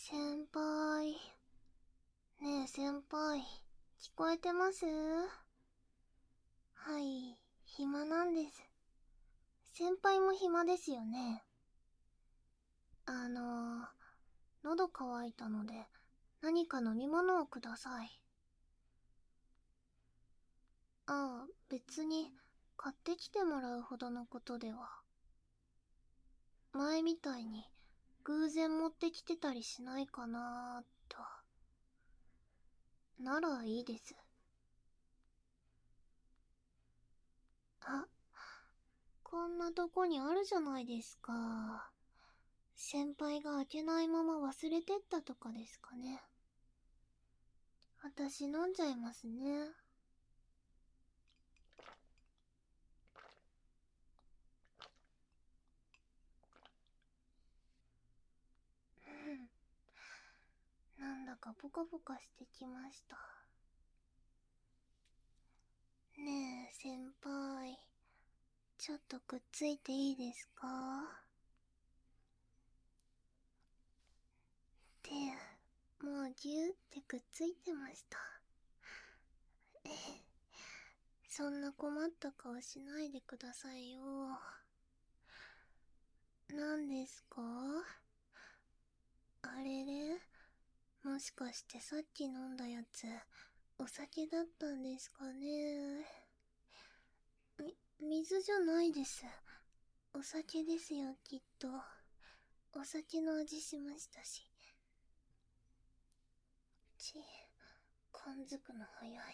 先輩。ねえ先輩、聞こえてます？はい、暇なんです。先輩も暇ですよね。喉乾いたので、何か飲み物をください。ああ、別に、買ってきてもらうほどのことでは。前みたいに、偶然持ってきてたりしないかなーと。ならいいです。あ、こんなとこにあるじゃないですか。先輩が開けないまま忘れてったとかですかね。私飲んじゃいますね。なんだかポカポカしてきました。ねえ先輩、ちょっとくっついていいですか？手、もうギューってくっついてました。そんな困った顔しないでくださいよ。何ですか？あれれ、もしかしてさっき飲んだやつ、お酒だったんですかね。水じゃないです。お酒ですよ、きっと。お酒の味しましたし。感づくの早い。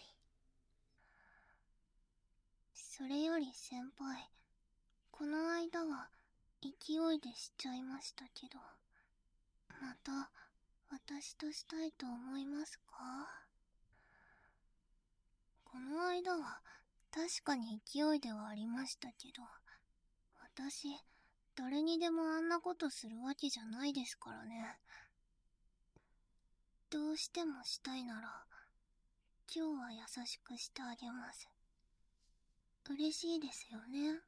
それより先輩、この間は勢いでしちゃいましたけど、また私としたいと思いますか？この間は確かに勢いではありましたけど、私、誰にでもあんなことするわけじゃないですからね。どうしてもしたいなら、今日は優しくしてあげます。嬉しいですよね。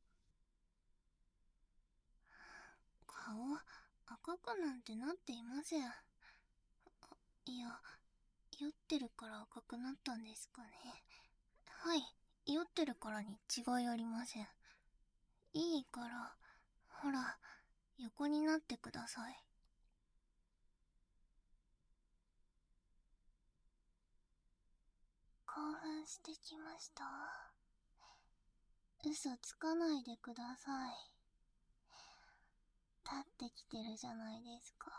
顔、赤くなんてなっていません。いや、酔ってるから赤くなったんですかね。はい、酔ってるからに違いありません。いいから、ほら、横になってください。興奮してきました？嘘つかないでください。立ってきてるじゃないですか。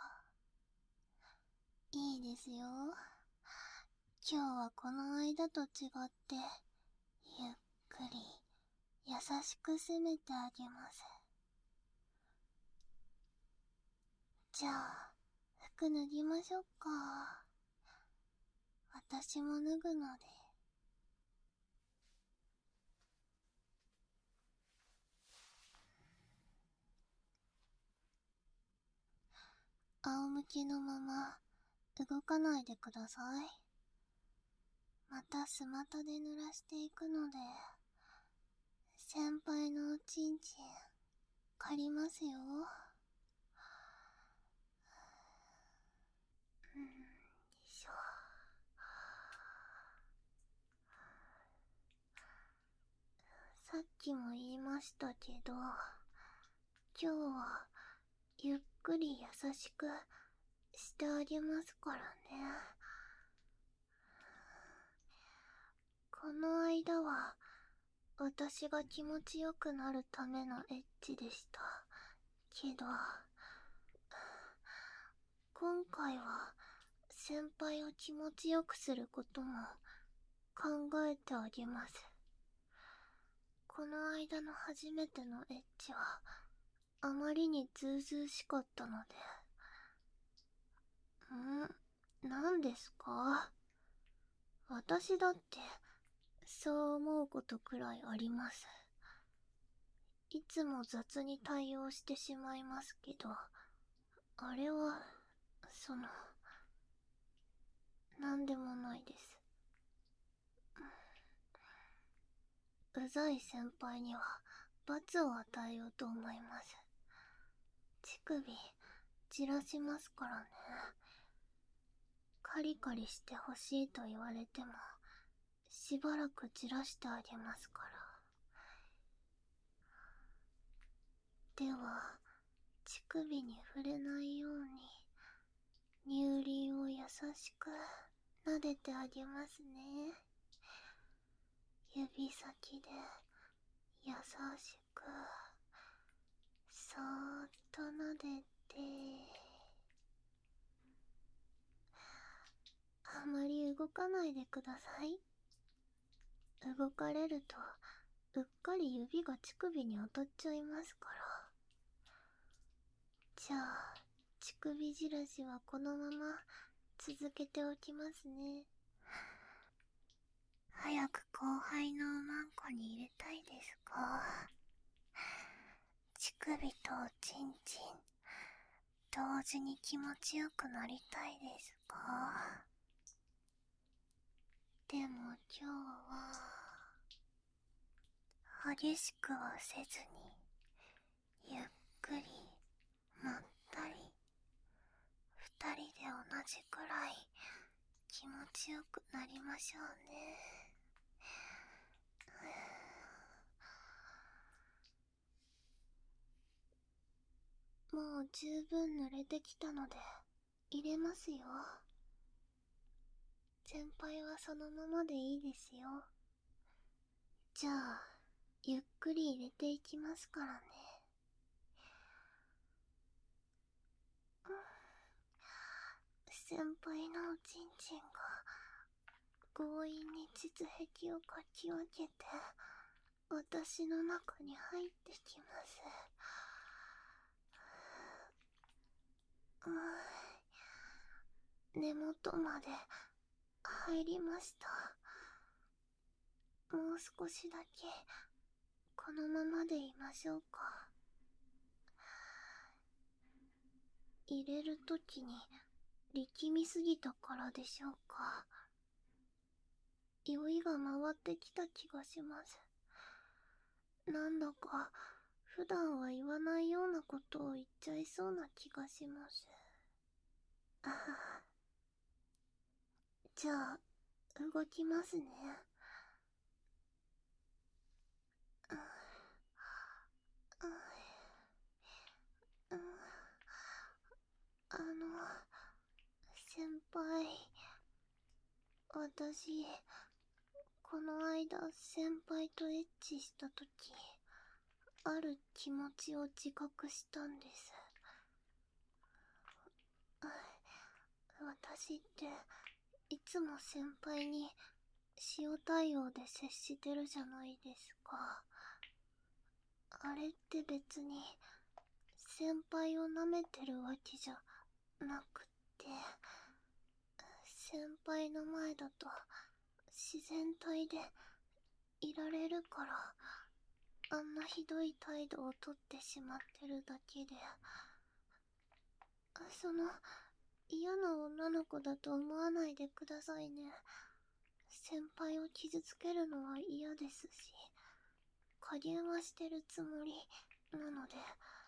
いいですよ。今日はこの間と違って、ゆっくり、優しく攻めてあげます。じゃあ、服脱ぎましょうか。私も脱ぐので。仰向けのまま、動かないでください。またスマタで濡らしていくので、先輩のおちんちん、借りますよ。よいしょ。さっきも言いましたけど、今日はゆっくり優しくしてあげますからね。この間は私が気持ちよくなるためのエッチでしたけど、今回は先輩を気持ちよくすることも考えてあげます。この間の初めてのエッチはあまりにずうずうしかったので。何ですか？私だってそう思うことくらいあります。いつも雑に対応してしまいますけど、あれはなんでもないです。うざい先輩には罰を与えようと思います。乳首じらしますからね。カリカリしてほしいと言われても、しばらくじらしてあげますから。では、乳首に触れないように、乳輪を優しく撫でてあげますね。指先で優しくそーっと撫でて、あまり動かないでください。動かれるとうっかり指が乳首に当たっちゃいますから。じゃあ乳首じらしはこのまま続けておきますね。早く後輩のおまんこに入れたいですか？乳首とおちんちん同時に気持ちよくなりたいですか？でも今日は激しくはせずに、ゆっくりまったり、二人で同じくらい気持ちよくなりましょうね。もう十分濡れてきたので入れますよ。先輩はそのままでいいですよ。じゃあゆっくり入れていきますからね。先輩のおちんちんが強引に膣壁をかき分けて私の中に入ってきます。根元まで入りました。もう少しだけこのままでいましょうか。入れるときに力みすぎたからでしょうか。酔いが回ってきた気がします。なんだか普段は言わないようなことを言っちゃいそうな気がします。じゃあ動きますね。先輩、私この間先輩とエッチしたとき、ある気持ちを自覚したんです。私っていつも先輩に塩対応で接してるじゃないですか。あれって別に先輩を舐めてるわけじゃなくて、先輩の前だと自然体でいられるから、あんなひどい態度をとってしまってるだけで、その嫌な女の子だと思わないでくださいね。先輩を傷つけるのは嫌ですし、加減はしてるつもりなので。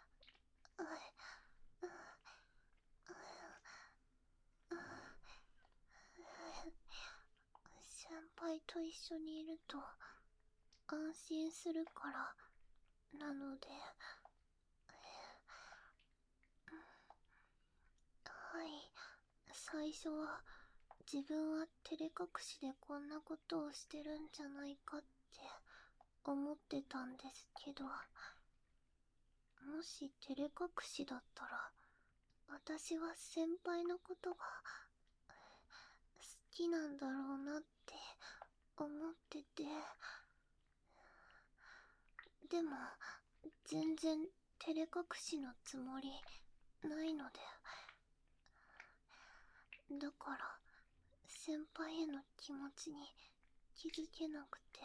先輩と一緒にいると安心するからなので。はい、最初は自分は照れ隠しでこんなことをしてるんじゃないかって思ってたんですけど、もし照れ隠しだったら私は先輩のことが好きなんだろうなって思ってて、でも全然照れ隠しのつもりないので、だから先輩への気持ちに気づけなくて。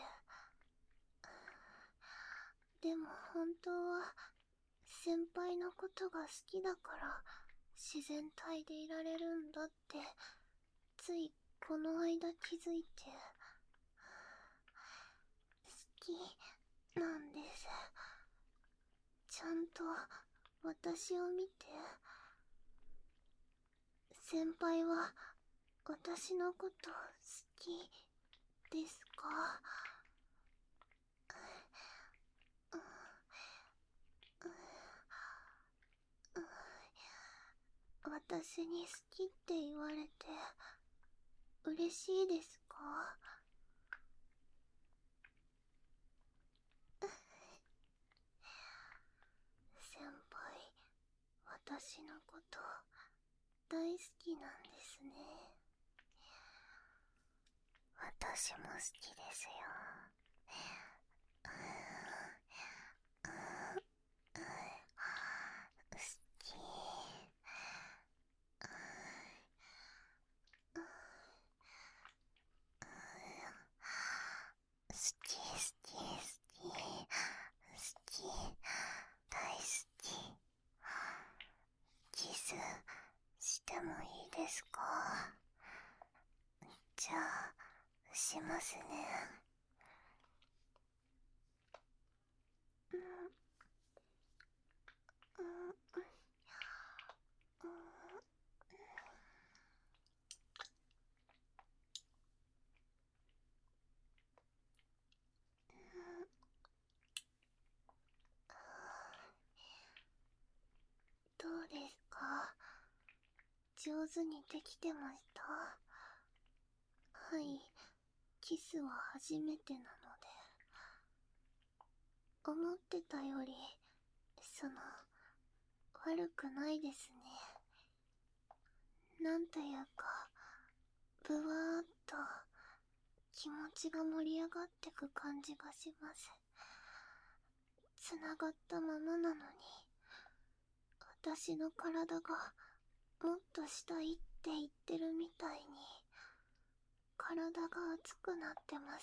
でも本当は先輩のことが好きだから自然体でいられるんだってついこの間気づいて。好きなんです。ちゃんと私を見て、 先輩は私のこと好きですか？私に好きって言われて嬉しいですか？先輩、私のこと大好きなんですね。私も好きですよ。好き。好き好き好き好き、大好き。キスしてもいいですか？じゃあしますね。どうですか？上手にできてました？はい、キスは初めてなので。思ってたより悪くないですね。なんというか、ぶわーっと気持ちが盛り上がってく感じがします。つながったままなのに、私の体がもっとしたいって言ってるみたいに、体が熱くなってます。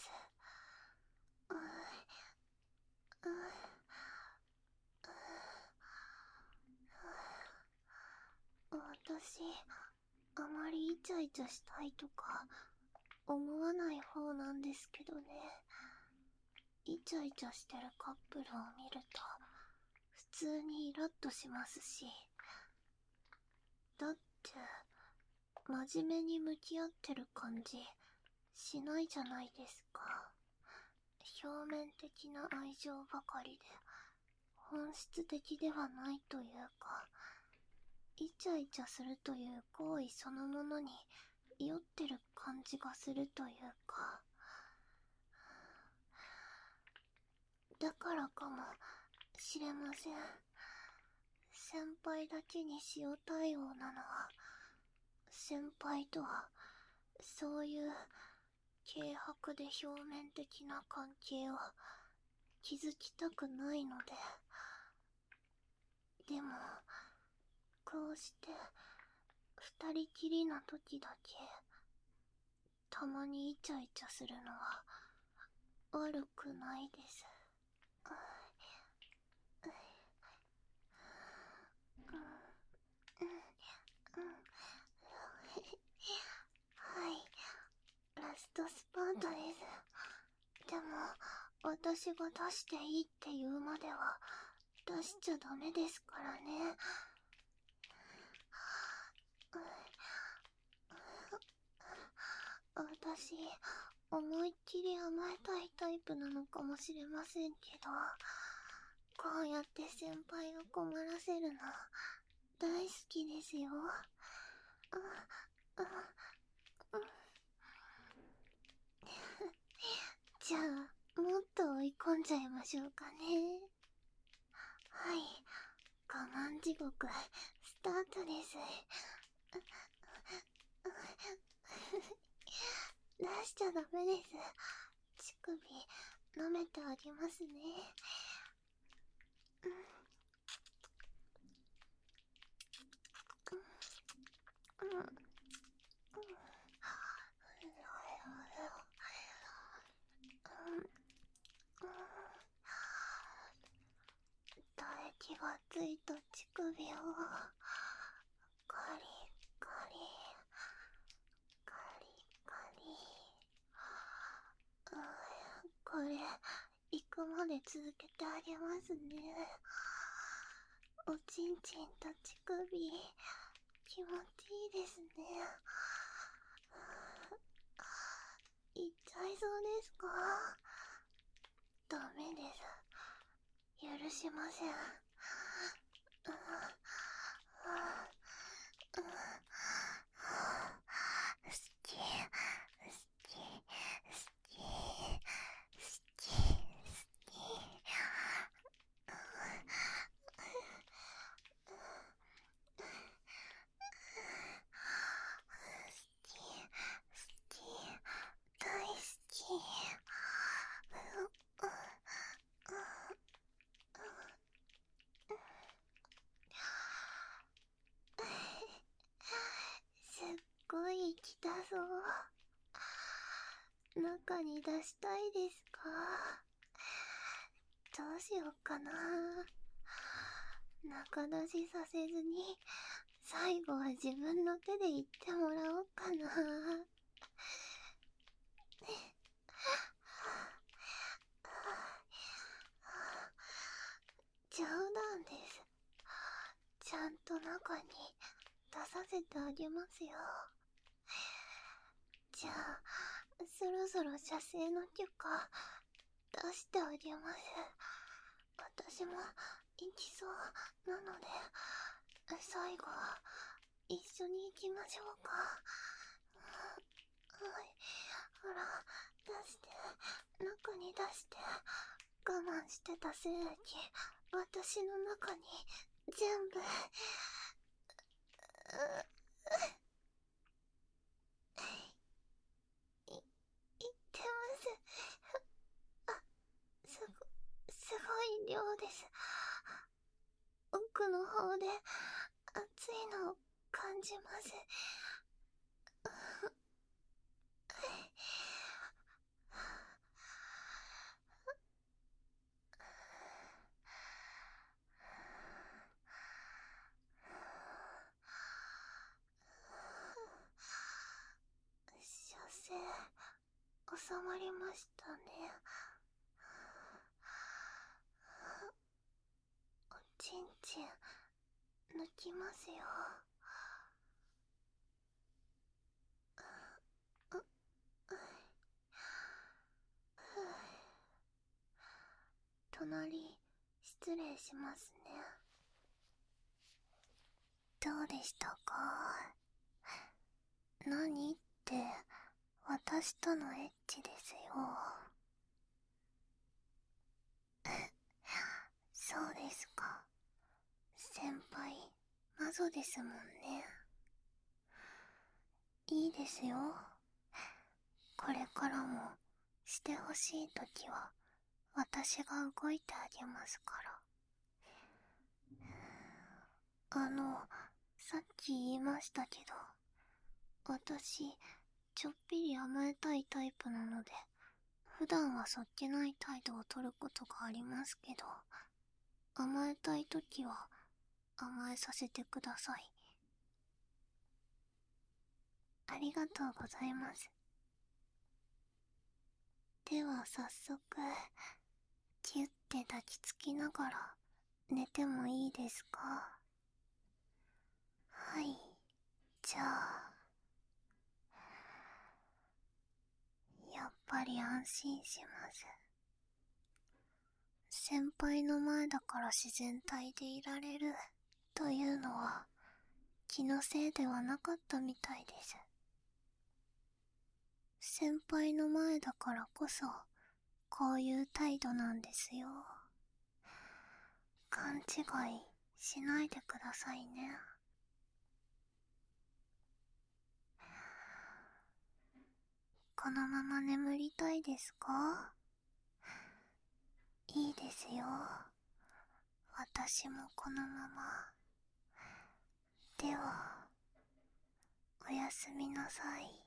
私、あまりイチャイチャしたいとか思わない方なんですけどね。イチャイチャしてるカップルを見ると普通にイラッとしますし。だって真面目に向き合ってる感じしないじゃないですか。表面的な愛情ばかりで本質的ではないというか、イチャイチャするという行為そのものに酔ってる感じがするというか。だからかもしれません。先輩だけに塩対応なのは、先輩とはそういう軽薄で表面的な関係を築きたくないので。でもこうして二人きりの時だけたまにイチャイチャするのは悪くないです。はい、ラストスパートです。でも私が出していいって言うまでは出しちゃダメですからね。私、思いっきり甘えたいタイプなのかもしれませんけど、こうやって先輩を困らせるの大好きですよ。じゃあもっと追い込んじゃいましょうかね。はい、我慢地獄スタートです。出しちゃダメです。乳首舐めてあげますね。唾液がついた乳首をカリカリカリカリ。これ行くまで続けてあげますね。おちんちんと乳首気持ちいいですね。行っちゃいそうですか？ダメです。許しません。好き、好き、好き、好き、好き。大好き。すっごい来たぞ。中に出したいですか？どうしようかな。中出しさせずに最後は自分の手で言ってもらおうかな。冗談です。ちゃんと中に出させてあげますよ。じゃあそろそろ射精の許可出してあげます。私も行きそうなので、最後は一緒に行きましょうか。はい、ほら、出して、中に出して、我慢してた精液、私の中に全部。いってます。あ、すごい量です。奥の方で熱いのを感じます。射精収まりましたね。おちんちん抜きますよ。隣失礼しますね。どうでしたか？何って私とのエッチですよ。そうですか。先輩マゾですもんね。いいですよ。これからもしてほしいときは私が動いてあげますから。さっき言いましたけど、私ちょっぴり甘えたいタイプなので、普段はそっけない態度を取ることがありますけど、甘えたいときは甘えさせてください。ありがとうございます。では早速、キュッて抱きつきながら寝てもいいですか？はい、じゃあ、やっぱり安心します。先輩の前だから自然体でいられるというのは気のせいではなかったみたいです。先輩の前だからこそこういう態度なんですよ。勘違いしないでくださいね。このまま眠りたいですか？いいですよ。私もこのまま。では、おやすみなさい。